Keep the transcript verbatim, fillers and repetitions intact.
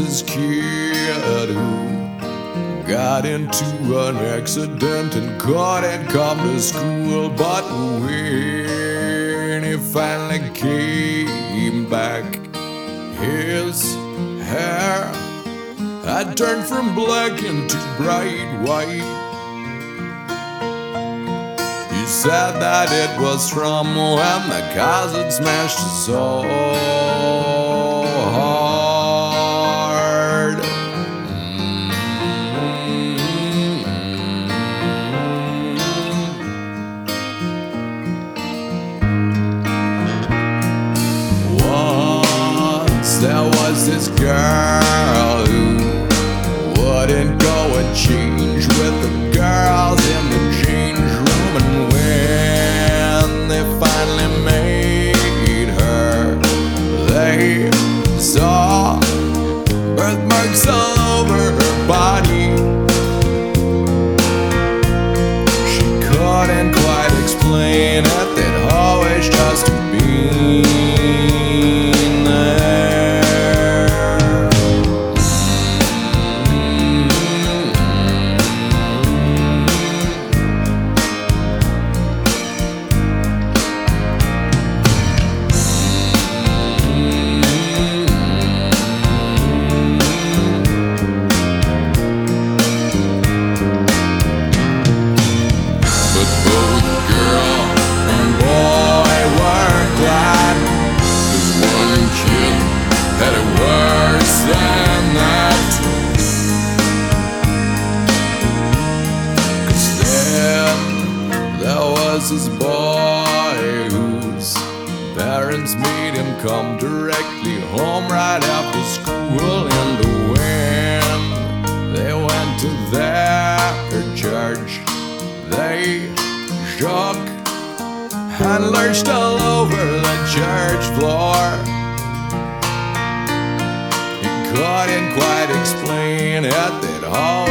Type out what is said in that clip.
this kid who got into an accident and couldn't come to school. But when he finally came back, his hair had turned from black into bright white. He said that it was from when the cars had smashed his soul hard. Once there was this girl who wouldn't go and change with the girls in the change room, and when they finally made her, they saw birthmarks all over her body. She couldn't quite explain it, they'd always just been there. But both girl and boy were glad, 'cause one kid had it worse than that. 'Cause then there was this boy whose parents made him come directly home right after school. And when they went to their church, they shook and lurched all over the church floor. He couldn't quite explain it, they'd always